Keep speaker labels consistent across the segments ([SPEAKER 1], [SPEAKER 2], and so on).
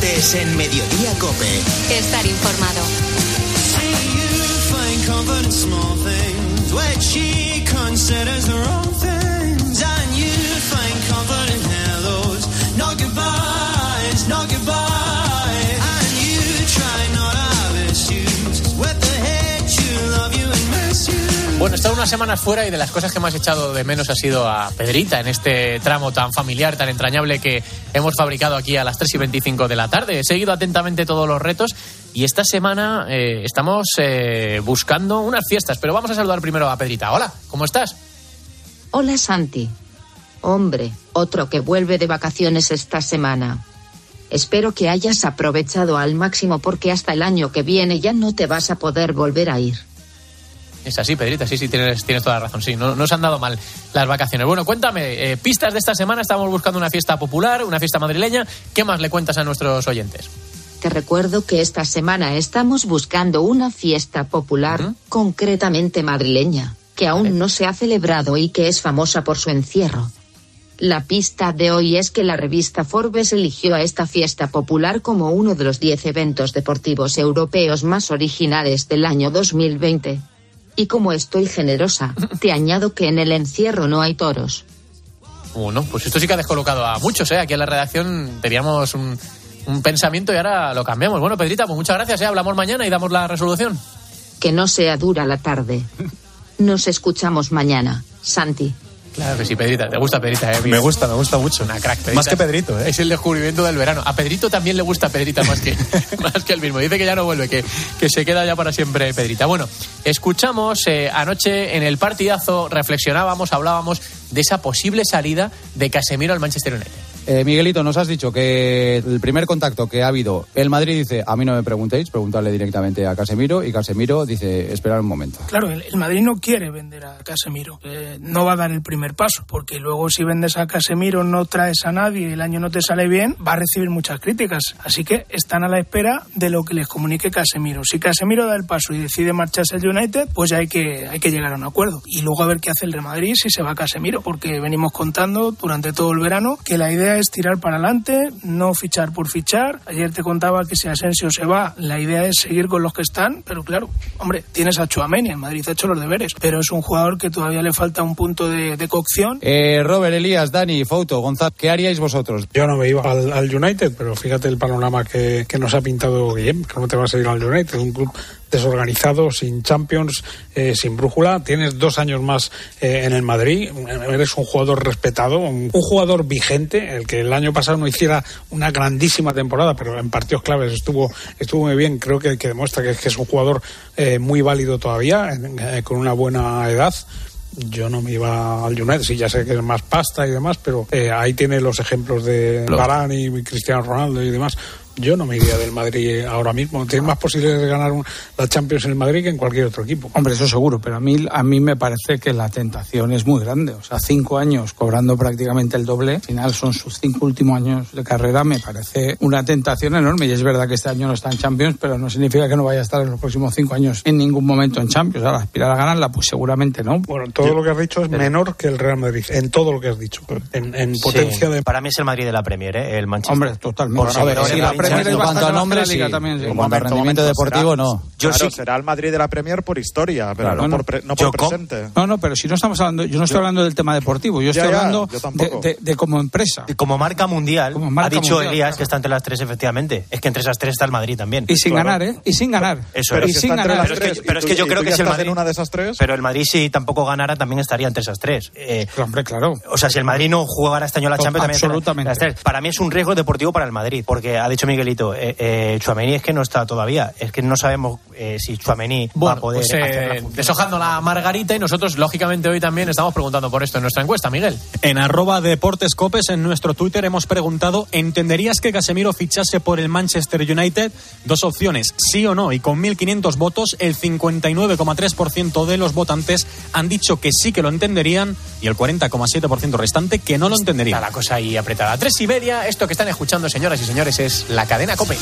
[SPEAKER 1] deportes en Mediodía COPE.
[SPEAKER 2] Estar informado.
[SPEAKER 3] Bueno, he estado unas semanas fuera y de las cosas que más he echado de menos ha sido a Pedrita en este tramo tan familiar, tan entrañable que hemos fabricado aquí a las 3:25 de la tarde. He seguido atentamente todos los retos y esta semana estamos buscando unas fiestas, pero vamos a saludar primero a Pedrita. Hola, ¿cómo estás?
[SPEAKER 4] Hola, Santi. Hombre, otro que vuelve de vacaciones esta semana. Espero que hayas aprovechado al máximo porque hasta el año que viene ya no te vas a poder volver a ir.
[SPEAKER 3] Es así, Pedrita, sí, tienes toda la razón, sí, no se han dado mal las vacaciones. Bueno, cuéntame, pistas de esta semana, estamos buscando una fiesta popular, una fiesta madrileña, ¿qué más le cuentas a nuestros oyentes?
[SPEAKER 4] Te recuerdo que esta semana estamos buscando una fiesta popular, concretamente madrileña, que aún no se ha celebrado y que es famosa por su encierro. La pista de hoy es que la revista Forbes eligió a esta fiesta popular como uno de los 10 eventos deportivos europeos más originales del año 2020. Y como estoy generosa, te añado que en el encierro no hay toros.
[SPEAKER 3] Bueno, pues esto sí que ha descolocado a muchos, Aquí en la redacción teníamos un pensamiento y ahora lo cambiamos. Bueno, Pedrita, pues muchas gracias, Hablamos mañana y damos la resolución.
[SPEAKER 4] Que no sea dura la tarde. Nos escuchamos mañana, Santi.
[SPEAKER 3] Claro que sí, Pedrita. ¿Te gusta Pedrita?
[SPEAKER 5] Me gusta mucho.
[SPEAKER 3] Una crack, Pedrita.
[SPEAKER 5] Más que Pedrito,
[SPEAKER 3] Es el descubrimiento del verano. A Pedrito también le gusta Pedrita más que el mismo. Dice que ya no vuelve, que se queda ya para siempre Pedrita. Bueno, escuchamos anoche en el partidazo, reflexionábamos, hablábamos de esa posible salida de Casemiro al Manchester United.
[SPEAKER 6] Miguelito, nos has dicho que el primer contacto que ha habido, el Madrid dice, a mí no me preguntéis, preguntarle directamente a Casemiro, y Casemiro dice, esperad un momento.
[SPEAKER 7] Claro, el Madrid no quiere vender a Casemiro, no va a dar el primer paso, porque luego si vendes a Casemiro, no traes a nadie, el año no te sale bien, va a recibir muchas críticas, así que están a la espera de lo que les comunique Casemiro. Si Casemiro da el paso y decide marcharse al United, pues ya hay que llegar a un acuerdo, y luego a ver qué hace el Real Madrid si se va Casemiro, porque venimos contando durante todo el verano que la idea es tirar para adelante, no fichar por fichar. Ayer te contaba que si Asensio se va, la idea es seguir con los que están, pero claro, hombre, tienes a Tchouaméni, el Madrid ha hecho los deberes, pero es un jugador que todavía le falta un punto de cocción.
[SPEAKER 6] Robert, Elías, Dani, Fouto, Gonzalo, ¿qué haríais vosotros?
[SPEAKER 8] Yo no me iba al United, pero fíjate el panorama que nos ha pintado Guillem, que no te vas a ir al United, un club desorganizado, sin Champions, sin brújula. Tienes 2 años más en el Madrid, eres un jugador respetado, un jugador vigente, el que el año pasado no hiciera una grandísima temporada, pero en partidos claves estuvo muy bien. Creo que demuestra que es un jugador muy válido todavía, con una buena edad. Yo no me iba al United, sí, ya sé que es más pasta y demás, pero ahí tiene los ejemplos de Varane y Cristiano Ronaldo y demás. Yo no me iría del Madrid ahora mismo. Tiene más posibilidades de ganar la Champions en el Madrid que en cualquier otro equipo.
[SPEAKER 9] Hombre, eso seguro, pero a mí me parece que la tentación es muy grande. O sea, 5 años cobrando prácticamente el doble, al final son sus 5 últimos años de carrera, me parece una tentación enorme. Y es verdad que este año no está en Champions, pero no significa que no vaya a estar en los próximos 5 años en ningún momento en Champions. Ahora, aspirar a ganarla, pues seguramente no.
[SPEAKER 8] Bueno, todo lo que has dicho es menor que el Real Madrid, en todo lo que has dicho. En potencia de...
[SPEAKER 10] Para mí es el Madrid de la Premier, el Manchester.
[SPEAKER 9] Hombre, totalmente.
[SPEAKER 6] La Premier en cuanto a nombre, sí. En cuanto a rendimiento deportivo, no.
[SPEAKER 5] Será el Madrid de la Premier por historia, pero no por presente.
[SPEAKER 9] No, pero si no estamos hablando, yo no estoy hablando del tema deportivo, yo estoy hablando de como empresa.
[SPEAKER 10] Como marca mundial, ha dicho Elías que está entre las 3, efectivamente. Es que entre esas 3 está el Madrid también.
[SPEAKER 9] Y sin ganar, Y sin ganar.
[SPEAKER 10] Eso
[SPEAKER 5] pero
[SPEAKER 10] es.
[SPEAKER 5] si sin ganar.
[SPEAKER 10] Pero es que yo creo que es el Madrid.
[SPEAKER 5] En una de esas 3.
[SPEAKER 10] Pero el Madrid, si tampoco ganara, también estaría entre esas 3.
[SPEAKER 9] Hombre, claro.
[SPEAKER 10] O sea, si el Madrid no jugara este año la Champions, también
[SPEAKER 9] absolutamente.
[SPEAKER 10] Las 3. Para mí es un riesgo deportivo para el Madrid, porque ha dicho Miguelito, Tchouaméni es que no está todavía. Es que no sabemos si Tchouaméni va a poder hacer
[SPEAKER 3] deshojando la margarita, y nosotros, lógicamente, hoy también estamos preguntando por esto en nuestra encuesta, Miguel.
[SPEAKER 11] En @deportescopes, en nuestro Twitter, hemos preguntado: ¿entenderías que Casemiro fichase por el Manchester United? 2 opciones, sí o no, y con 1.500 votos, el 59,3% de los votantes han dicho que sí que lo entenderían, y el 40,7% restante que no lo entendería.
[SPEAKER 3] Está la cosa ahí apretada. 3:30, esto que están escuchando, señoras y señores, es la cadena COPE.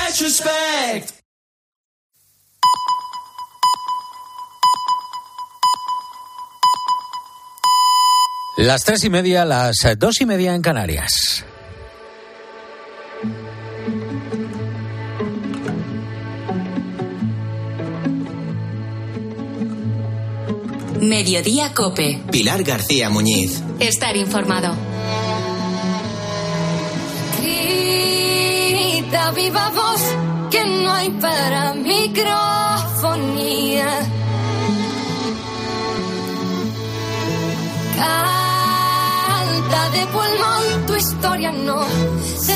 [SPEAKER 12] Las 3:30, las 2:30 en Canarias.
[SPEAKER 2] Mediodía COPE.
[SPEAKER 1] Pilar García Muñiz.
[SPEAKER 2] Estar informado.
[SPEAKER 12] Grita viva voz que no hay para microfonía. Canta de pulmón, tu historia no se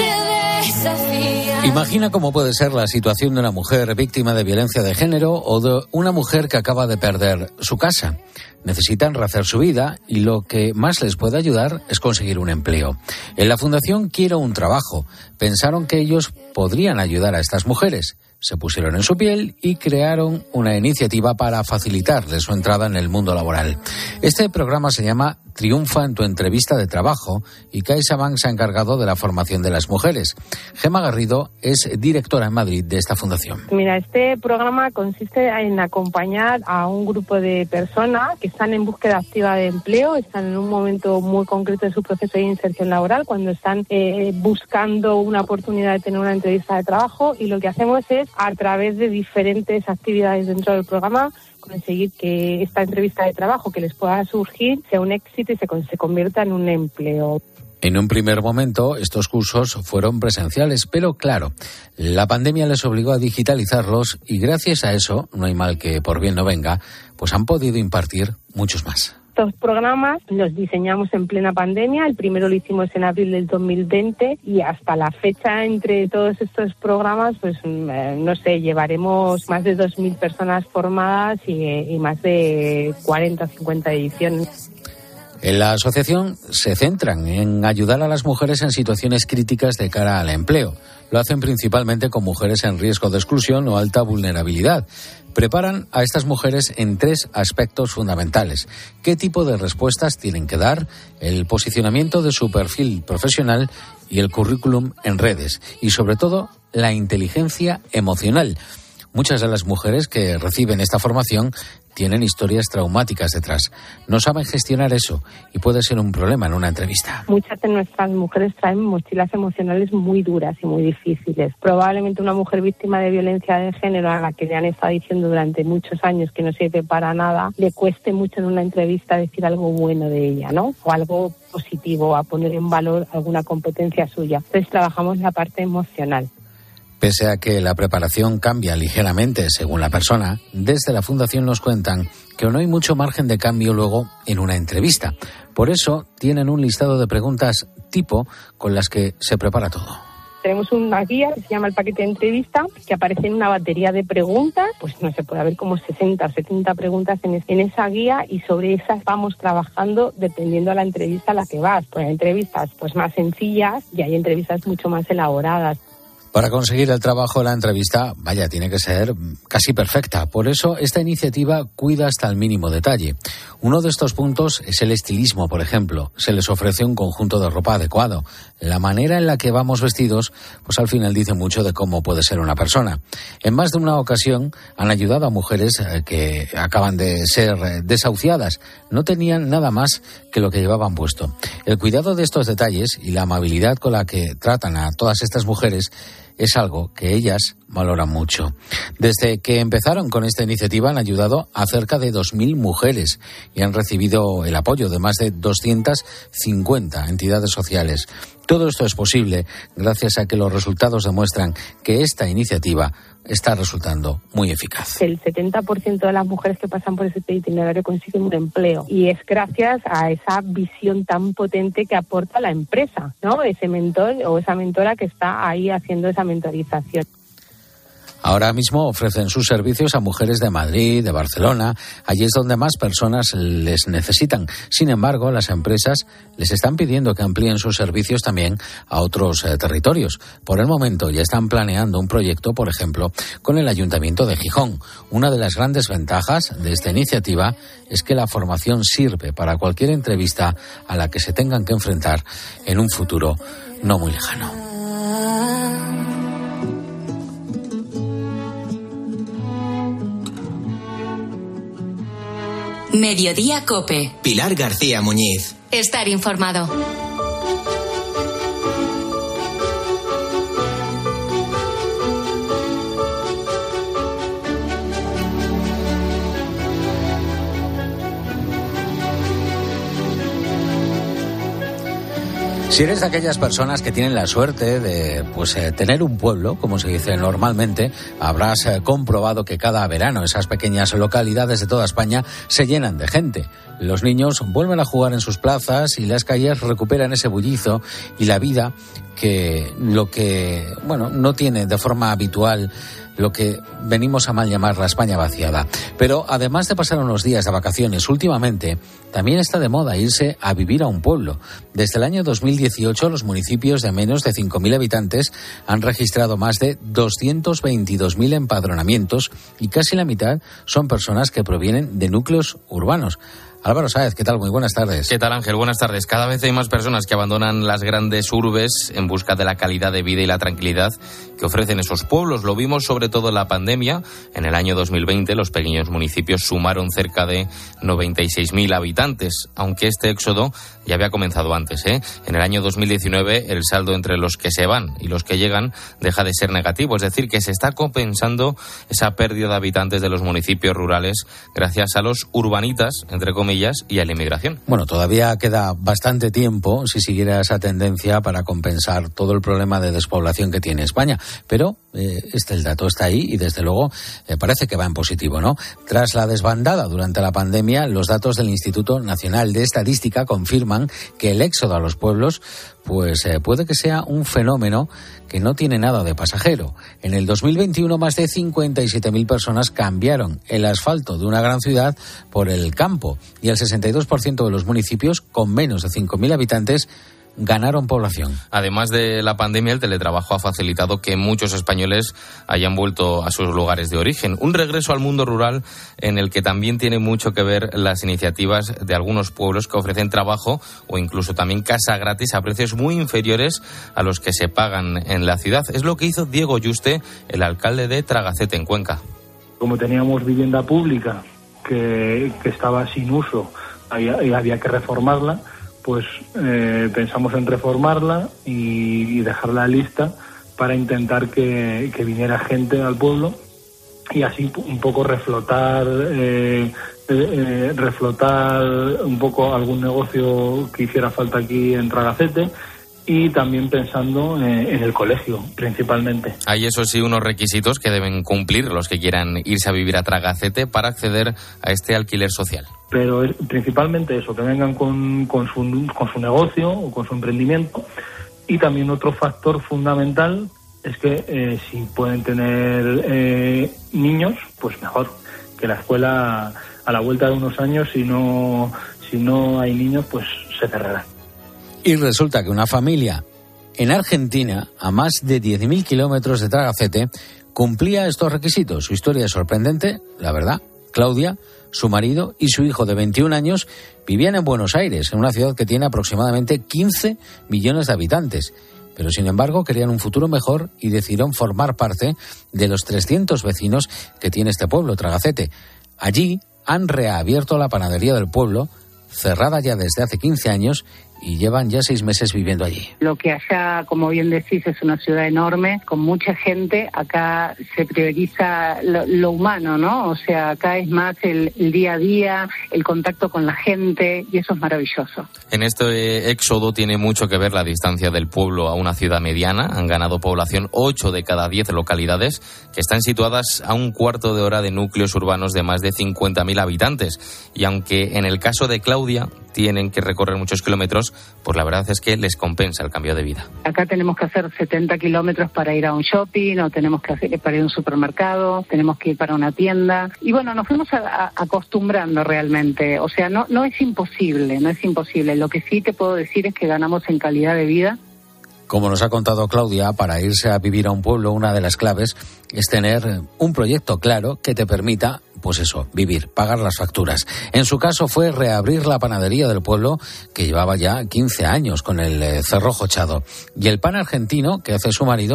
[SPEAKER 12] desafía.
[SPEAKER 13] Imagina cómo puede ser la situación de una mujer víctima de violencia de género o de una mujer que acaba de perder su casa. Necesitan rehacer su vida y lo que más les puede ayudar es conseguir un empleo. En la Fundación Quiero un Trabajo pensaron que ellos podrían ayudar a estas mujeres. Se pusieron en su piel y crearon una iniciativa para facilitarles su entrada en el mundo laboral. Este programa se llama Triunfa en tu entrevista de trabajo y CaixaBank se ha encargado de la formación de las mujeres. Gemma Garrido es directora en Madrid de esta fundación.
[SPEAKER 14] Mira, este programa consiste en acompañar a un grupo de personas que están en búsqueda activa de empleo, están en un momento muy concreto de su proceso de inserción laboral, cuando están buscando una oportunidad de tener una entrevista de trabajo, y lo que hacemos es, a través de diferentes actividades dentro del programa, conseguir que esta entrevista de trabajo que les pueda surgir sea un éxito y se convierta en un empleo.
[SPEAKER 13] En un primer momento, estos cursos fueron presenciales, pero claro, la pandemia les obligó a digitalizarlos y gracias a eso, no hay mal que por bien no venga, pues han podido impartir muchos más.
[SPEAKER 14] Estos programas los diseñamos en plena pandemia. El primero lo hicimos en abril del 2020 y hasta la fecha, entre todos estos programas, pues no sé, llevaremos más de 2.000 personas formadas y más de 40 o 50 ediciones.
[SPEAKER 13] En la asociación se centran en ayudar a las mujeres en situaciones críticas de cara al empleo. Lo hacen principalmente con mujeres en riesgo de exclusión o alta vulnerabilidad. Preparan a estas mujeres en 3 aspectos fundamentales: qué tipo de respuestas tienen que dar, el posicionamiento de su perfil profesional y el currículum en redes, y sobre todo la inteligencia emocional. Muchas de las mujeres que reciben esta formación tienen historias traumáticas detrás. No saben gestionar eso y puede ser un problema en una entrevista.
[SPEAKER 14] Muchas de nuestras mujeres traen mochilas emocionales muy duras y muy difíciles. Probablemente una mujer víctima de violencia de género, a la que le han estado diciendo durante muchos años que no sirve para nada, le cueste mucho en una entrevista decir algo bueno de ella, ¿no? O algo positivo, a poner en valor alguna competencia suya. Entonces trabajamos la parte emocional.
[SPEAKER 13] Pese a que la preparación cambia ligeramente según la persona, desde la Fundación nos cuentan que no hay mucho margen de cambio luego en una entrevista. Por eso tienen un listado de preguntas tipo con las que se prepara todo.
[SPEAKER 14] Tenemos una guía que se llama el paquete de entrevista, que aparece en una batería de preguntas, pues no sé, puede haber como 60 o 70 preguntas en esa guía, y sobre esas vamos trabajando dependiendo de la entrevista a la que vas. Pues hay entrevistas pues más sencillas y hay entrevistas mucho más elaboradas.
[SPEAKER 13] Para conseguir el trabajo, la entrevista, tiene que ser casi perfecta. Por eso, esta iniciativa cuida hasta el mínimo detalle. Uno de estos puntos es el estilismo, por ejemplo. Se les ofrece un conjunto de ropa adecuado. La manera en la que vamos vestidos, pues al final dice mucho de cómo puede ser una persona. En más de una ocasión han ayudado a mujeres que acaban de ser desahuciadas. No tenían nada más que lo que llevaban puesto. El cuidado de estos detalles y la amabilidad con la que tratan a todas estas mujeres es algo que ellas valoran mucho. Desde que empezaron con esta iniciativa han ayudado a cerca de 2.000 mujeres y han recibido el apoyo de más de 250 entidades sociales. Todo esto es posible gracias a que los resultados demuestran que esta iniciativa está resultando muy eficaz.
[SPEAKER 14] El 70% de las mujeres que pasan por ese itinerario consiguen un empleo, y es gracias a esa visión tan potente que aporta la empresa, ¿no? Ese mentor o esa mentora que está ahí haciendo esa mentorización.
[SPEAKER 13] Ahora mismo ofrecen sus servicios a mujeres de Madrid, de Barcelona. Allí es donde más personas les necesitan. Sin embargo, las empresas les están pidiendo que amplíen sus servicios también a otros territorios. Por el momento ya están planeando un proyecto, por ejemplo, con el Ayuntamiento de Gijón. Una de las grandes ventajas de esta iniciativa es que la formación sirve para cualquier entrevista a la que se tengan que enfrentar en un futuro no muy lejano.
[SPEAKER 2] Mediodía COPE.
[SPEAKER 1] Pilar García Muñiz.
[SPEAKER 2] Estar informado.
[SPEAKER 13] Si eres de aquellas personas que tienen la suerte de tener un pueblo, como se dice normalmente, habrás comprobado que cada verano esas pequeñas localidades de toda España se llenan de gente. Los niños vuelven a jugar en sus plazas y las calles recuperan ese bullizo y la vida que no tiene de forma habitual lo que venimos a mal llamar la España vaciada. Pero además de pasar unos días de vacaciones, últimamente también está de moda irse a vivir a un pueblo. Desde el año 2018, los municipios de menos de 5.000 habitantes han registrado más de 222.000 empadronamientos y casi la mitad son personas que provienen de núcleos urbanos. Álvaro Sáez, ¿qué tal? Muy buenas tardes.
[SPEAKER 15] ¿Qué tal, Ángel? Buenas tardes. Cada vez hay más personas que abandonan las grandes urbes en busca de la calidad de vida y la tranquilidad que ofrecen esos pueblos. Lo vimos sobre todo en la pandemia. En el año 2020 los pequeños municipios sumaron cerca de 96.000 habitantes, aunque este éxodo ya había comenzado antes, ¿eh? En el año 2019 el saldo entre los que se van y los que llegan deja de ser negativo, es decir, que se está compensando esa pérdida de habitantes de los municipios rurales gracias a los urbanitas, entre comillas, y a la inmigración.
[SPEAKER 13] Bueno, todavía queda bastante tiempo si siguiera esa tendencia para compensar todo el problema de despoblación que tiene España, pero el dato está ahí y desde luego parece que va en positivo, ¿no? Tras la desbandada durante la pandemia, los datos del Instituto Nacional de Estadística confirman que el éxodo a los pueblos puede que sea un fenómeno que no tiene nada de pasajero. En el 2021 más de 57.000 personas cambiaron el asfalto de una gran ciudad por el campo y el 62% de los municipios con menos de 5.000 habitantes ganaron población.
[SPEAKER 15] Además de la pandemia, el teletrabajo ha facilitado que muchos españoles hayan vuelto a sus lugares de origen. Un regreso al mundo rural en el que también tiene mucho que ver las iniciativas de algunos pueblos que ofrecen trabajo o incluso también casa gratis a precios muy inferiores a los que se pagan en la ciudad. Es lo que hizo Diego Yuste, el alcalde de Tragacete, en Cuenca.
[SPEAKER 16] Como teníamos vivienda pública que estaba sin uso y había que reformarla, pues pensamos en reformarla y dejarla lista para intentar que viniera gente al pueblo y así un poco reflotar un poco algún negocio que hiciera falta aquí en Tragacete. Y también pensando en el colegio, principalmente.
[SPEAKER 15] Hay, eso sí, unos requisitos que deben cumplir los que quieran irse a vivir a Tragacete para acceder a este alquiler social.
[SPEAKER 16] Pero es principalmente eso, que vengan con su negocio o con su emprendimiento. Y también otro factor fundamental es que si pueden tener niños, pues mejor. Que la escuela, a la vuelta de unos años, si no hay niños, pues se cerrará.
[SPEAKER 13] Y resulta que una familia en Argentina, a más de 10.000 kilómetros de Tragacete, cumplía estos requisitos. Su historia es sorprendente, la verdad. Claudia, su marido y su hijo de 21 años vivían en Buenos Aires, en una ciudad que tiene aproximadamente 15 millones de habitantes. Pero, sin embargo, querían un futuro mejor y decidieron formar parte de los 300 vecinos que tiene este pueblo, Tragacete. Allí han reabierto la panadería del pueblo, cerrada ya desde hace 15 años, y llevan ya 6 meses viviendo allí.
[SPEAKER 17] Lo que allá, como bien decís, es una ciudad enorme, con mucha gente. Acá se prioriza lo humano, ¿no? O sea, acá es más el día a día, el contacto con la gente, y eso es maravilloso.
[SPEAKER 15] En este éxodo tiene mucho que ver la distancia del pueblo a una ciudad mediana. Han ganado población 8 de cada 10 localidades, que están situadas a un cuarto de hora de núcleos urbanos de más de 50.000 habitantes. Y aunque en el caso de Claudia tienen que recorrer muchos kilómetros, pues la verdad es que les compensa el cambio de vida.
[SPEAKER 17] Acá tenemos que hacer 70 kilómetros para ir a un shopping, o tenemos que hacer para ir a un supermercado, tenemos que ir para una tienda. Y bueno, nos fuimos acostumbrando realmente. O sea, no es imposible, no es imposible. Lo que sí te puedo decir es que ganamos en calidad de vida.
[SPEAKER 13] Como nos ha contado Claudia, para irse a vivir a un pueblo, una de las claves es tener un proyecto claro que te permita, pues eso, vivir, pagar las facturas. En su caso fue reabrir la panadería del pueblo, que llevaba ya 15 años con el cerrojo echado. Y el pan argentino que hace su marido,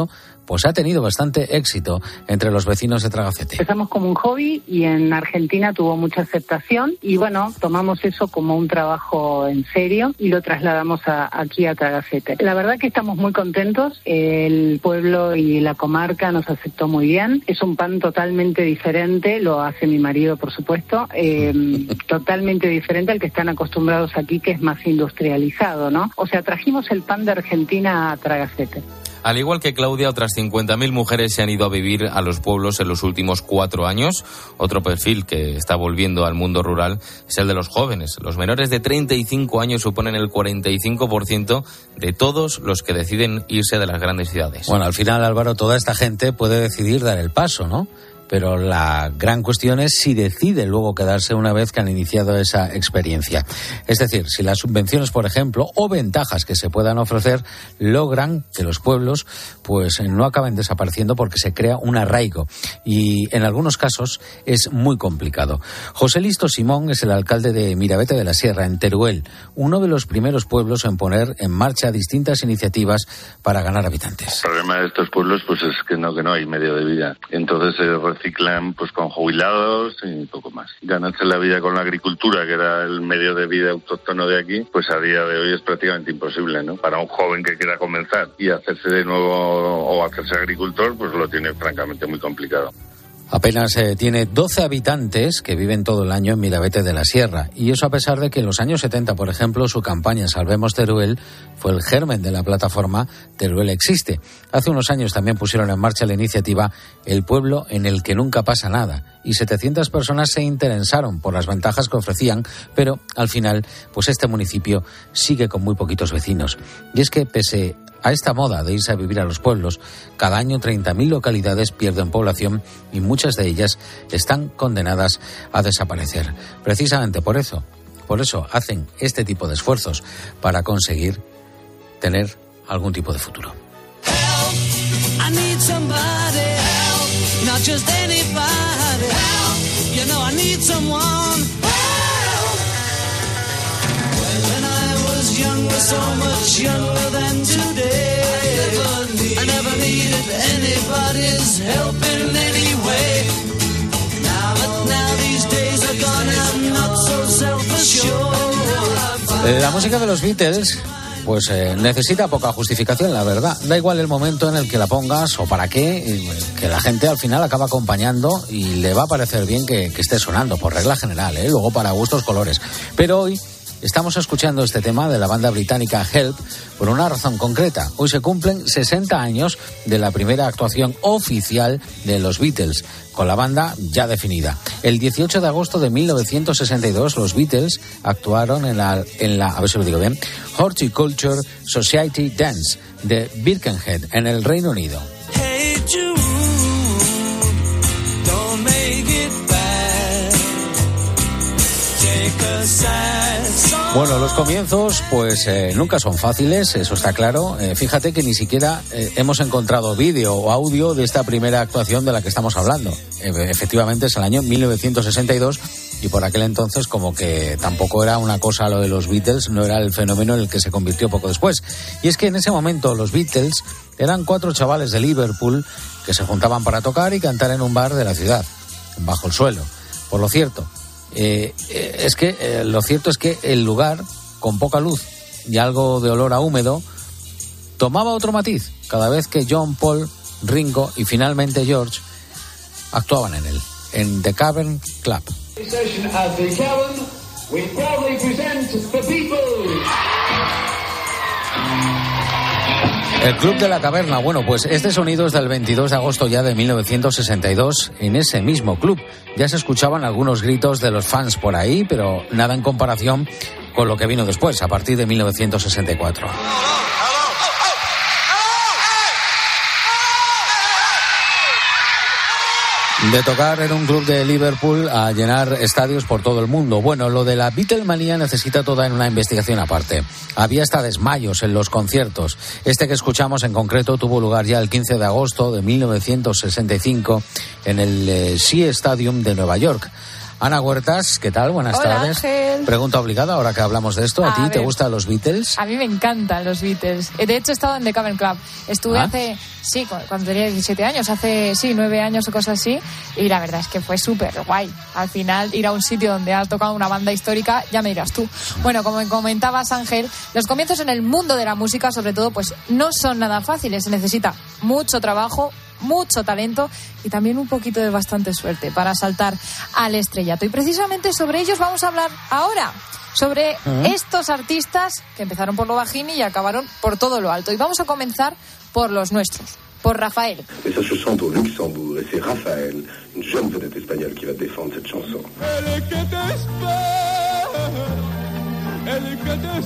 [SPEAKER 13] pues ha tenido bastante éxito entre los vecinos de Tragacete.
[SPEAKER 17] Empezamos como un hobby y en Argentina tuvo mucha aceptación y bueno, tomamos eso como un trabajo en serio y lo trasladamos aquí a Tragacete. La verdad que estamos muy contentos, el pueblo y la comarca nos aceptó muy bien. Es un pan totalmente diferente, lo hace mi marido por supuesto, totalmente diferente al que están acostumbrados aquí, que es más industrializado, ¿no? O sea, trajimos el pan de Argentina a Tragacete.
[SPEAKER 15] Al igual que Claudia, otras 50.000 mujeres se han ido a vivir a los pueblos en los últimos 4 años. Otro perfil que está volviendo al mundo rural es el de los jóvenes. Los menores de 35 años suponen el 45% de todos los que deciden irse de las grandes ciudades.
[SPEAKER 13] Bueno, al final, Álvaro, toda esta gente puede decidir dar el paso, ¿no? Pero la gran cuestión es si decide luego quedarse una vez que han iniciado esa experiencia. Es decir, si las subvenciones, por ejemplo, o ventajas que se puedan ofrecer logran que los pueblos pues no acaben desapareciendo porque se crea un arraigo. Y en algunos casos es muy complicado. José Listo Simón es el alcalde de Miravete de la Sierra, en Teruel, uno de los primeros pueblos en poner en marcha distintas iniciativas para ganar habitantes.
[SPEAKER 18] El problema de estos pueblos pues es que no hay medio de vida. Entonces reciclan pues con jubilados y poco más. Ganarse la vida con la agricultura, que era el medio de vida autóctono de aquí, pues a día de hoy es prácticamente imposible, ¿no? Para un joven que quiera comenzar y hacerse de nuevo o hacerse agricultor, pues lo tiene francamente muy complicado.
[SPEAKER 13] Apenas tiene 12 habitantes que viven todo el año en Miravete de la Sierra. Y eso a pesar de que en los años 70, por ejemplo, su campaña Salvemos Teruel fue el germen de la plataforma Teruel Existe. Hace unos años también pusieron en marcha la iniciativa El Pueblo en el que nunca pasa nada. Y 700 personas se interesaron por las ventajas que ofrecían, pero al final, pues este municipio sigue con muy poquitos vecinos. Y es que pese a esta moda de irse a vivir a los pueblos, cada año 30.000 localidades pierden población y muchas de ellas están condenadas a desaparecer. Precisamente por eso hacen este tipo de esfuerzos para conseguir tener algún tipo de futuro.
[SPEAKER 19] So much younger than today. I never needed anybody's help in any way. But now these days are gone and I'm not so self-assured.
[SPEAKER 13] La música de los Beatles pues necesita poca justificación, la verdad. Da igual el momento en el que la pongas o para qué, que la gente al final acaba acompañando y le va a parecer bien que esté sonando, por regla general, luego para gustos colores. Pero hoy estamos escuchando este tema de la banda británica Help por una razón concreta. Hoy se cumplen 60 años de la primera actuación oficial de los Beatles, con la banda ya definida. El 18 de agosto de 1962, los Beatles actuaron en la a ver si lo digo bien, Horticulture Society Dance de Birkenhead, en el Reino Unido.
[SPEAKER 19] Hey Jude, don't make it bad. Take a sad song.
[SPEAKER 13] Bueno, los comienzos pues nunca son fáciles, eso está claro. Fíjate que ni siquiera hemos encontrado vídeo o audio de esta primera actuación de la que estamos hablando. Efectivamente es el año 1962 y por aquel entonces como que tampoco era una cosa lo de los Beatles, no era el fenómeno en el que se convirtió poco después. Y es que en ese momento los Beatles eran 4 chavales de Liverpool que se juntaban para tocar y cantar en un bar de la ciudad, bajo el suelo. Por lo cierto, lo cierto es que el lugar, con poca luz y algo de olor a húmedo, tomaba otro matiz cada vez que John, Paul, Ringo y finalmente George actuaban en él, en The Cavern Club. El Club de la Caverna, bueno, pues este sonido es del 22 de agosto ya de 1962. En ese mismo club ya se escuchaban algunos gritos de los fans por ahí, pero nada en comparación con lo que vino después, a partir de 1964. De tocar en un club de Liverpool a llenar estadios por todo el mundo. Bueno, lo de la Beatlemanía necesita toda una investigación aparte. Había hasta desmayos en los conciertos. Este que escuchamos en concreto tuvo lugar ya el 15 de agosto de 1965 en el Shea Stadium de Nueva York. Ana Huertas, ¿qué tal? Buenas
[SPEAKER 20] Hola,
[SPEAKER 13] tardes.
[SPEAKER 20] Ángel.
[SPEAKER 13] Pregunta obligada, ahora que hablamos de esto. ¿A ti te gustan los Beatles?
[SPEAKER 20] A mí me encantan los Beatles. De hecho, he estado en The Cavern Club. Estuve hace, cuando tenía 17 años, hace 9 años o cosas así, y la verdad es que fue súper guay. Al final, ir a un sitio donde has tocado una banda histórica, ya me dirás tú. Bueno, como comentabas, Ángel, los comienzos en el mundo de la música, sobre todo, pues no son nada fáciles. Se necesita mucho trabajo, mucho talento y también un poquito de bastante suerte para saltar al estrellato. Y precisamente sobre ellos vamos a hablar ahora, sobre estos artistas que empezaron por lo bajín y acabaron por todo lo alto. Y vamos a comenzar por los nuestros, por Rafael.
[SPEAKER 21] Et ça se chante au Luxembourg et c'est Raphaël, une jeune vedette espagnole qui va défendre cette chanson.
[SPEAKER 19] El que te espera, el que te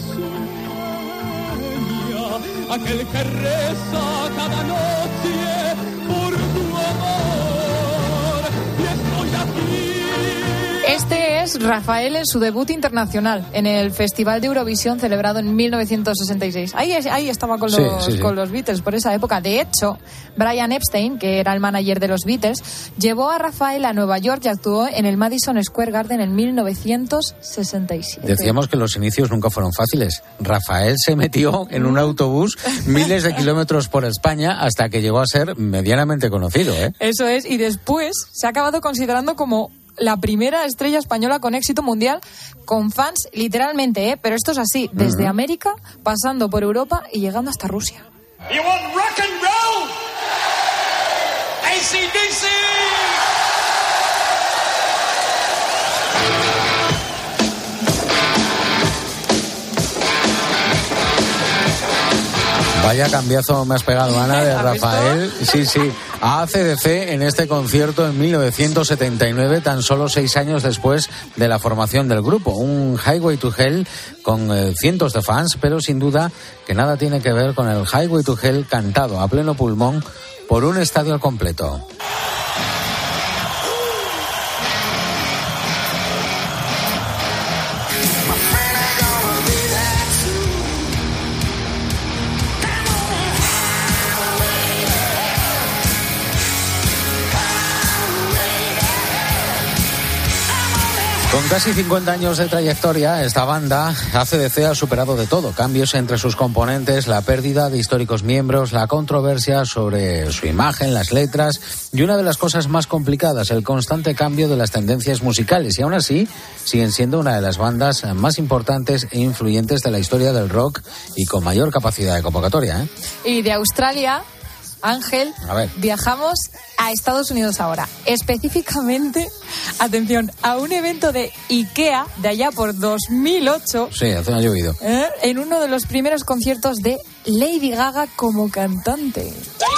[SPEAKER 19] sueña, aquel que reza cada noche por tu amor, y estoy aquí.
[SPEAKER 20] Este es Rafael en su debut internacional en el Festival de Eurovisión celebrado en 1966. Ahí estaba con los Beatles por esa época. De hecho, Brian Epstein, que era el manager de los Beatles, llevó a Rafael a Nueva York y actuó en el Madison Square Garden en 1967.
[SPEAKER 13] Decíamos que los inicios nunca fueron fáciles. Rafael se metió en un autobús miles de kilómetros por España hasta que llegó a ser medianamente conocido, ¿eh?
[SPEAKER 20] Eso es, y después se ha acabado considerando como la primera estrella española con éxito mundial, con fans literalmente, pero esto es así, desde América, pasando por Europa y llegando hasta Rusia.
[SPEAKER 19] You want rock and roll? AC/DC!
[SPEAKER 13] Vaya cambiazo me has pegado, Ana, de Rafael. Sí, a AC/DC en este concierto en 1979, tan solo 6 años después de la formación del grupo. Un Highway to Hell con cientos de fans, pero sin duda que nada tiene que ver con el Highway to Hell cantado a pleno pulmón por un estadio al completo. Con casi 50 años de trayectoria, esta banda, AC/DC, ha superado de todo. Cambios entre sus componentes, la pérdida de históricos miembros, la controversia sobre su imagen, las letras y una de las cosas más complicadas, el constante cambio de las tendencias musicales. Y aún así, siguen siendo una de las bandas más importantes e influyentes de la historia del rock y con mayor capacidad de convocatoria, ¿eh?
[SPEAKER 20] Y de Australia, Ángel, viajamos a Estados Unidos ahora. Específicamente, atención, a un evento de IKEA de allá por 2008.
[SPEAKER 13] Sí, hace un llovido.
[SPEAKER 20] En uno de los primeros conciertos de Lady Gaga como cantante.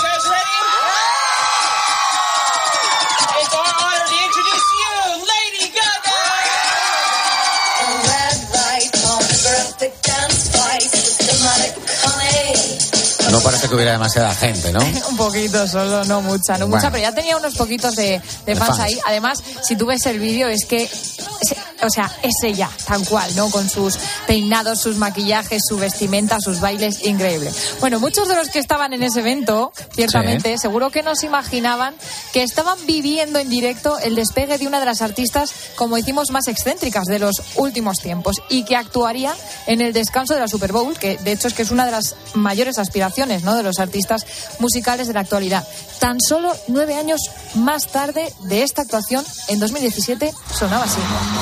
[SPEAKER 13] No parece que hubiera demasiada gente, ¿no?
[SPEAKER 20] Un poquito solo, no mucha, pero ya tenía unos poquitos de fans ahí. Además, si tú ves el vídeo, es que, es ella, tal cual, ¿no? Con sus peinados, sus maquillajes, su vestimenta, sus bailes, increíble. Bueno, muchos de los que estaban en ese evento, ciertamente, seguro que no se imaginaban que estaban viviendo en directo el despegue de una de las artistas, como decimos, más excéntricas de los últimos tiempos y que actuaría en el descanso de la Super Bowl, que de hecho es que es una de las mayores aspiraciones, ¿no?, de los artistas musicales de la actualidad. Tan solo 9 años más tarde de esta actuación, en 2017, sonaba así.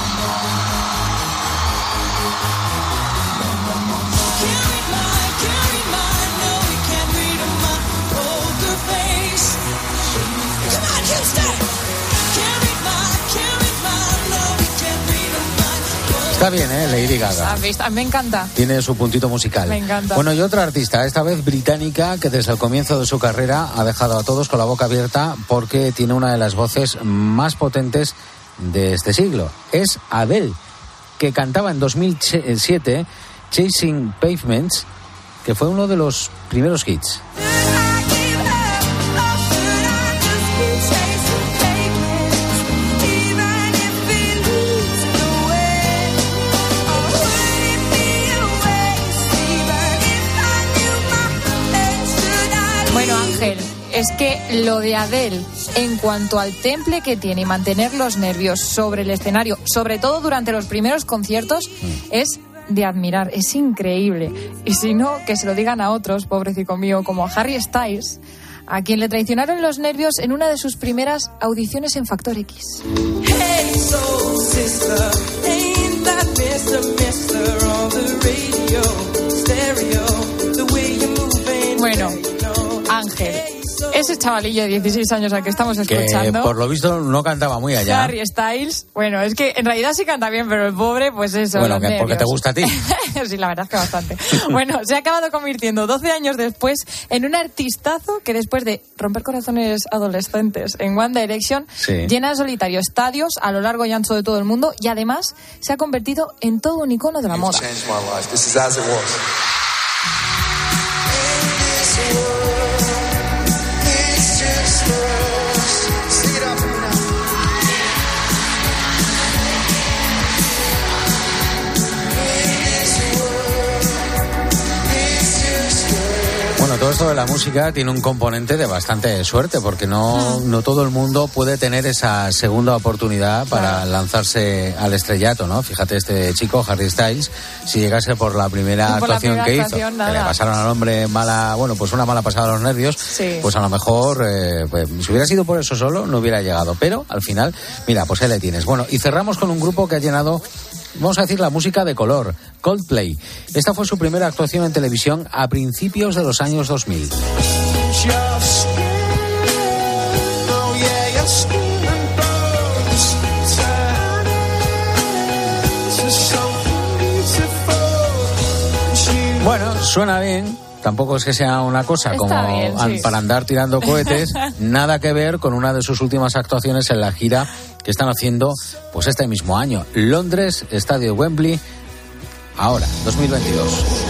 [SPEAKER 13] Está bien, Lady Gaga.
[SPEAKER 20] A mí me encanta.
[SPEAKER 13] Tiene su puntito musical.
[SPEAKER 20] Me encanta.
[SPEAKER 13] Bueno, y otra artista, esta vez británica, que desde el comienzo de su carrera ha dejado a todos con la boca abierta porque tiene una de las voces más potentes de este siglo. Es Adele, que cantaba en 2007 Chasing Pavements, que fue uno de los primeros hits.
[SPEAKER 20] es que lo de Adele, en cuanto al temple que tiene y mantener los nervios sobre el escenario, sobre todo durante los primeros conciertos, es de admirar, es increíble. Y si no, que se lo digan a otros, pobrecito mío, como a Harry Styles, a quien le traicionaron los nervios en una de sus primeras audiciones en Factor X.
[SPEAKER 19] Hey, soul sister, ain't that Mr. on the radio, stereo, the way you're moving.
[SPEAKER 20] Bueno, Ángel, ese chavalillo de 16 años al que estamos escuchando,
[SPEAKER 13] que por lo visto no cantaba muy allá.
[SPEAKER 20] Harry Styles, bueno, es que en realidad sí canta bien, pero el pobre, pues eso.
[SPEAKER 13] Bueno, que porque te gusta a ti.
[SPEAKER 20] Sí, la verdad es que bastante. Bueno, se ha acabado convirtiendo 12 años después en un artistazo que después de romper corazones adolescentes en One Direction, llena en solitario estadios a lo largo y ancho de todo el mundo y además se ha convertido en todo un icono de la moda.
[SPEAKER 13] Bueno, todo esto de la música tiene un componente de bastante suerte, porque no todo el mundo puede tener esa segunda oportunidad para lanzarse al estrellato, ¿no? Fíjate, este chico, Harry Styles, si llegase por la primera actuación que hizo, que le pasaron al hombre una mala pasada a los nervios, pues a lo mejor, pues, si hubiera sido por eso solo, no hubiera llegado. Pero al final, mira, pues ahí le tienes. Bueno, y cerramos con un grupo que ha llenado, vamos a decir, la música de color, Coldplay. Esta fue su primera actuación en televisión a principios de los años 2000. Bueno, suena bien. Tampoco es que sea una cosa para andar tirando cohetes, nada que ver con una de sus últimas actuaciones en la gira que están haciendo pues este mismo año. Londres, Estadio Wembley, ahora, 2022.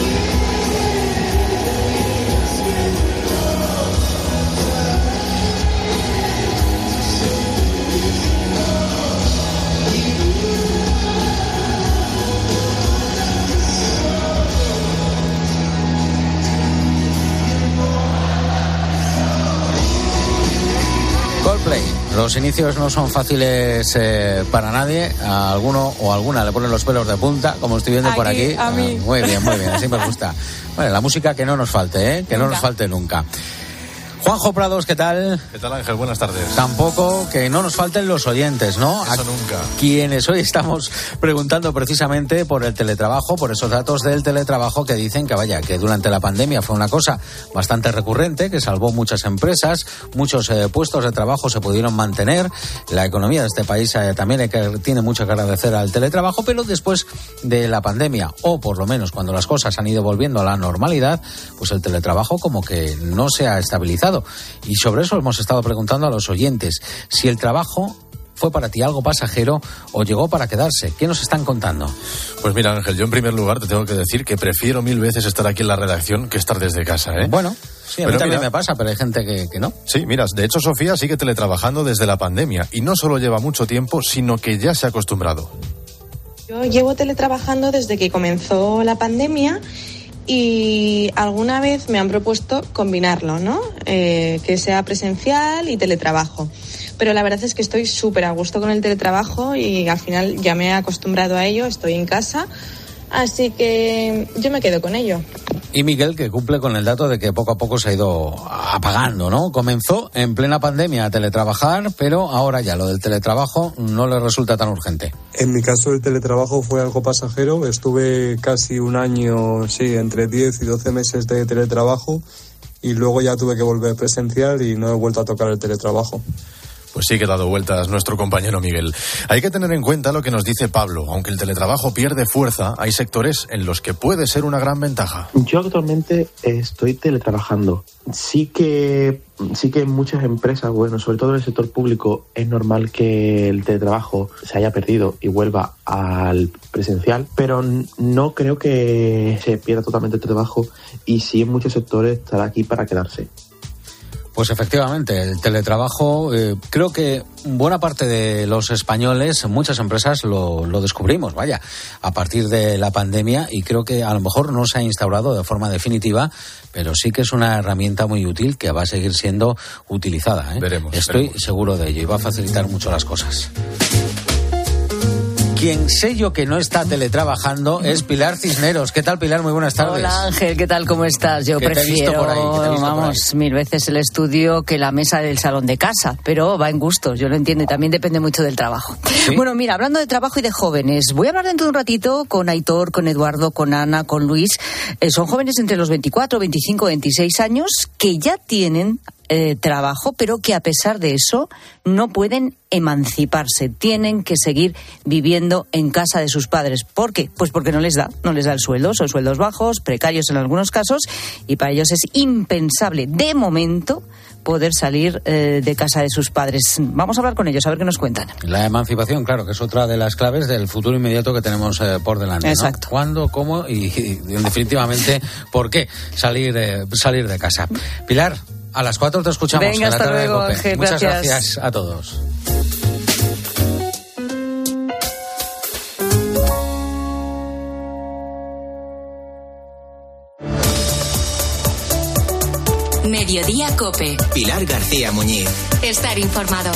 [SPEAKER 13] Los inicios no son fáciles para nadie. A alguno o alguna le ponen los pelos de punta, como estoy viendo por aquí.
[SPEAKER 20] A mí.
[SPEAKER 13] Muy bien, así me gusta. Bueno, la música que no nos falte, que no nos falte nunca. Juanjo Prados, ¿qué tal?
[SPEAKER 4] ¿Qué tal, Ángel? Buenas tardes.
[SPEAKER 13] Tampoco que no nos falten los oyentes, ¿no?
[SPEAKER 4] Eso nunca.
[SPEAKER 13] Quienes hoy estamos preguntando precisamente por el teletrabajo, por esos datos del teletrabajo que dicen que durante la pandemia fue una cosa bastante recurrente, que salvó muchas empresas, muchos puestos de trabajo se pudieron mantener. La economía de este país también tiene mucho que agradecer al teletrabajo, pero después de la pandemia, o por lo menos cuando las cosas han ido volviendo a la normalidad, pues el teletrabajo como que no se ha estabilizado. Y sobre eso hemos estado preguntando a los oyentes si el trabajo fue para ti algo pasajero o llegó para quedarse. ¿Qué nos están contando?
[SPEAKER 4] Pues mira, Ángel, yo en primer lugar te tengo que decir que prefiero 1000 veces estar aquí en la redacción que estar desde casa, ¿eh?
[SPEAKER 13] Bueno, sí, a mí también me pasa, pero hay gente que no.
[SPEAKER 4] Sí, mira, de hecho Sofía sigue teletrabajando desde la pandemia y no solo lleva mucho tiempo, sino que ya se ha acostumbrado.
[SPEAKER 22] Yo llevo teletrabajando desde que comenzó la pandemia y alguna vez me han propuesto combinarlo, ¿no? Que sea presencial y teletrabajo. Pero la verdad es que estoy súper a gusto con el teletrabajo y al final ya me he acostumbrado a ello, estoy en casa, así que yo me quedo con ello.
[SPEAKER 13] Y Miguel, que cumple con el dato de que poco a poco se ha ido apagando, ¿no? Comenzó en plena pandemia a teletrabajar, pero ahora ya lo del teletrabajo no le resulta tan urgente.
[SPEAKER 23] En mi caso el teletrabajo fue algo pasajero, estuve casi un año, entre 10 y 12 meses de teletrabajo y luego ya tuve que volver presencial y no he vuelto a tocar el teletrabajo.
[SPEAKER 4] Pues sí que ha dado vueltas nuestro compañero Miguel. Hay que tener en cuenta lo que nos dice Pablo. Aunque el teletrabajo pierde fuerza, hay sectores en los que puede ser una gran ventaja.
[SPEAKER 24] Yo actualmente estoy teletrabajando. Sí que en muchas empresas, bueno, sobre todo en el sector público, es normal que el teletrabajo se haya perdido y vuelva al presencial, pero no creo que se pierda totalmente el teletrabajo y sí en muchos sectores estará aquí para quedarse.
[SPEAKER 13] Pues efectivamente, el teletrabajo, creo que buena parte de los españoles, muchas empresas lo descubrimos, vaya, a partir de la pandemia, y creo que a lo mejor no se ha instaurado de forma definitiva, pero sí que es una herramienta muy útil que va a seguir siendo utilizada. Estoy seguro de ello y va a facilitar mucho las cosas. Quien sé yo que no está teletrabajando es Pilar Cisneros. ¿Qué tal, Pilar? Muy buenas tardes.
[SPEAKER 5] Hola, Ángel, ¿qué tal? ¿Cómo estás? Yo prefiero, mil veces el estudio que la mesa del salón de casa, pero va en gustos, yo lo entiendo, y también depende mucho del trabajo. ¿Sí? Bueno, mira, hablando de trabajo y de jóvenes, voy a hablar dentro de un ratito con Aitor, con Eduardo, con Ana, con Luis. Son jóvenes entre los 24, 25, 26 años que ya tienen trabajo, pero que a pesar de eso no pueden emanciparse, tienen que seguir viviendo en casa de sus padres. ¿Por qué? Pues porque no les da el sueldo, son sueldos bajos, precarios en algunos casos, y para ellos es impensable, de momento, poder salir de casa de sus padres. Vamos a hablar con ellos, a ver qué nos cuentan. La emancipación, claro, que es otra de las claves del futuro inmediato que tenemos por delante. Exacto. ¿No? ¿Cuándo, cómo y definitivamente por qué salir de casa? Pilar, a las 4 te escuchamos. Venga, hasta luego, Ángel. Muchas gracias a todos.
[SPEAKER 2] Mediodía COPE.
[SPEAKER 1] Pilar García Muñiz.
[SPEAKER 2] Estar informado.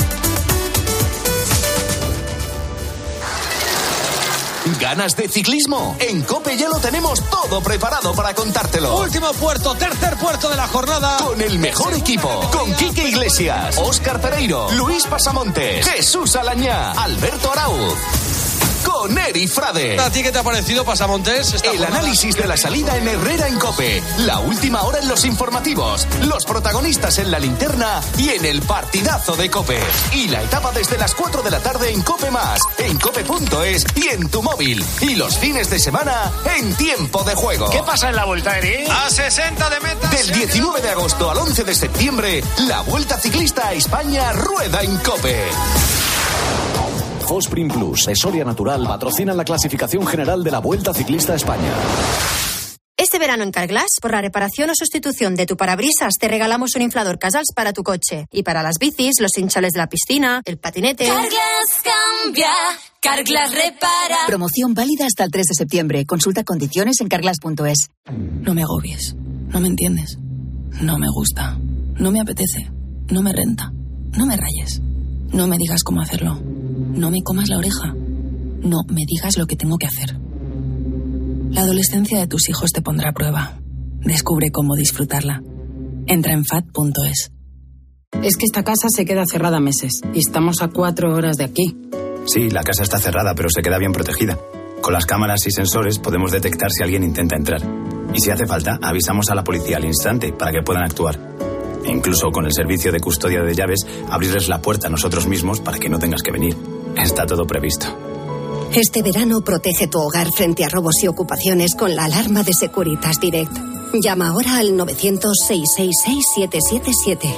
[SPEAKER 6] ¿Ganas de ciclismo? En COPE ya lo tenemos todo preparado para contártelo.
[SPEAKER 7] Último puerto, tercer puerto de la jornada.
[SPEAKER 6] Con el mejor equipo. Con Quique Iglesias, Óscar Pereiro, Luis Pasamontes, Jesús Alañá, Alberto Arauz. Con Eri Frade.
[SPEAKER 7] ¿A ti qué te ha parecido, Pasamontes?
[SPEAKER 6] El análisis de la salida en Herrera en COPE. La última hora en los informativos. Los protagonistas en la linterna y en el partidazo de COPE. Y la etapa desde las 4 de la tarde en COPE+, en cope.es y en tu móvil. Y los fines de semana en Tiempo de Juego.
[SPEAKER 7] ¿Qué pasa en la Vuelta, Eri? A 60 de meta.
[SPEAKER 6] Del 19 de agosto al 11 de septiembre, la Vuelta Ciclista a España rueda en COPE.
[SPEAKER 8] Fosprin Plus, Soria Natural, patrocinan la clasificación general de la Vuelta Ciclista a España.
[SPEAKER 25] Este verano en Carglass, por la reparación o sustitución de tu parabrisas, te regalamos un inflador Casals para tu coche. Y para las bicis, los hinchales de la piscina, el patinete...
[SPEAKER 12] Carglass cambia, Carglass repara.
[SPEAKER 26] Promoción válida hasta el 3 de septiembre. Consulta condiciones en carglass.es.
[SPEAKER 27] No me agobies. No me entiendes. No me gusta. No me apetece. No me renta. No me rayes. No me digas cómo hacerlo. No me comas la oreja. No me digas lo que tengo que hacer. La adolescencia de tus hijos te pondrá a prueba. Descubre cómo disfrutarla. Entra en fat.es.
[SPEAKER 28] Es que esta casa se queda cerrada meses y estamos a 4 horas de aquí.
[SPEAKER 29] Sí, la casa está cerrada, pero se queda bien protegida. Con las cámaras y sensores podemos detectar si alguien intenta entrar. Y si hace falta, avisamos a la policía al instante para que puedan actuar. E incluso con el servicio de custodia de llaves, abrirles la puerta a nosotros mismos para que no tengas que venir. Está todo previsto.
[SPEAKER 30] Este verano protege tu hogar frente a robos y ocupaciones con la alarma de Securitas Direct. Llama ahora al 900-666-777.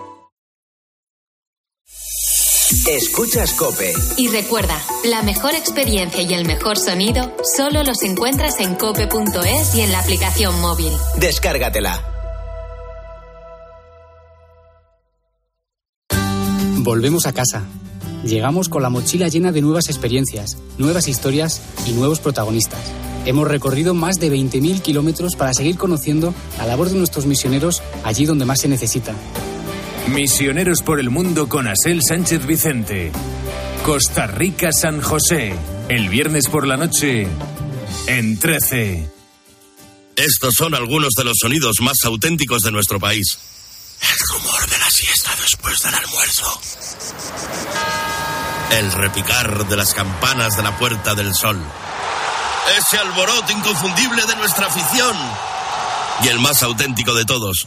[SPEAKER 1] Escuchas COPE.
[SPEAKER 2] Y recuerda, la mejor experiencia y el mejor sonido solo los encuentras en cope.es y en la aplicación móvil.
[SPEAKER 1] Descárgatela.
[SPEAKER 31] Volvemos a casa. Llegamos con la mochila llena de nuevas experiencias, nuevas historias y nuevos protagonistas. Hemos recorrido más de 20.000 kilómetros para seguir conociendo la labor de nuestros misioneros allí donde más se necesita.
[SPEAKER 32] Misioneros por el mundo con Asel Sánchez Vicente. Costa Rica, San José. El viernes por la noche en 13.
[SPEAKER 33] Estos son algunos de los sonidos más auténticos de nuestro país. El rumor de la siesta después del almuerzo. El repicar de las campanas de la Puerta del Sol. Ese alboroto inconfundible de nuestra afición. Y el más auténtico de todos.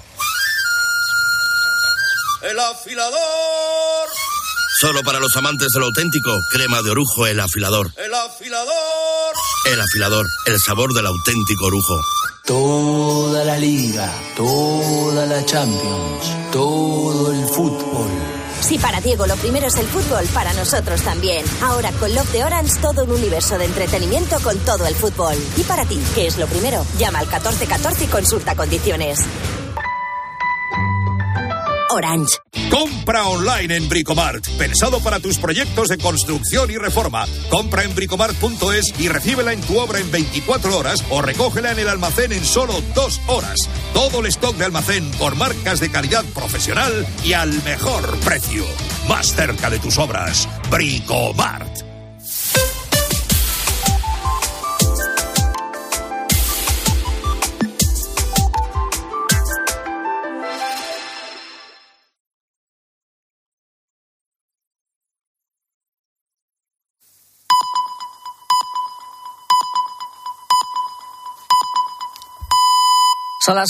[SPEAKER 33] ¡El afilador! Solo para los amantes de lo auténtico, crema de orujo El Afilador. ¡El afilador! El Afilador, el sabor del auténtico orujo.
[SPEAKER 34] Toda la Liga, toda la Champions, todo el fútbol.
[SPEAKER 35] Si para Diego lo primero es el fútbol, para nosotros también. Ahora con Love de Orange, todo un universo de entretenimiento con todo el fútbol. Y para ti, ¿qué es lo primero? Llama al 1414 y consulta condiciones. Orange.
[SPEAKER 3] Compra online en Bricomart. Pensado para tus proyectos de construcción y reforma. Compra en bricomart.es y recíbela en tu obra en 24 horas o recógela en el almacén en solo 2 horas. Todo el stock de almacén por marcas de calidad profesional y al mejor precio. Más cerca de tus obras. Bricomart.
[SPEAKER 5] Son las